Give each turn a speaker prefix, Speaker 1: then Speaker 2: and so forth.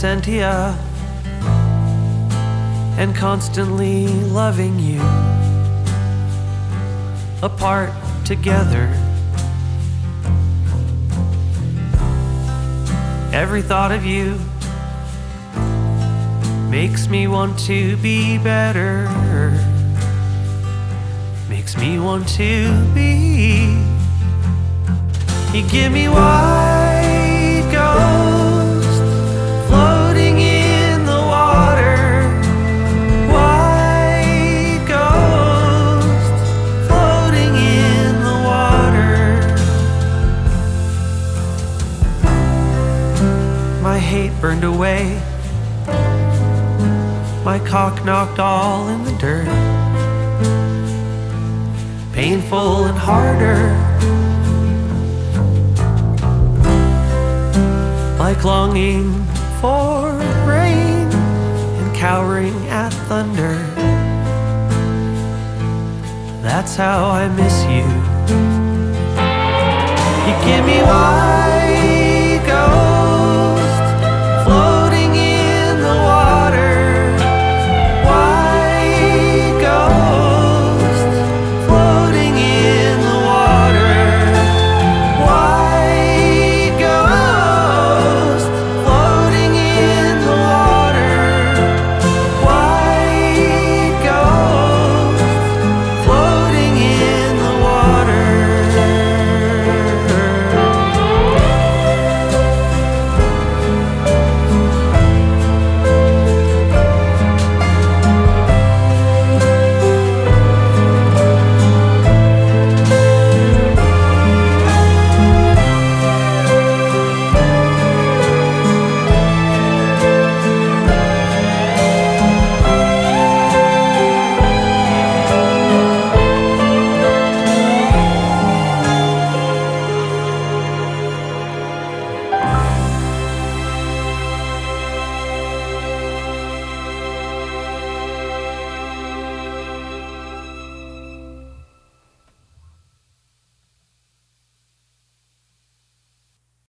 Speaker 1: absentia and constantly loving you, apart together. Every thought of you makes me want to be better, makes me want to be. You give me white ghost floating in the water, white ghost floating in the water. My hate burned away, my cock knocked all in the dirt, painful and harder, like longing for rain and cowering at thunder. That's how I miss you. You give me wine.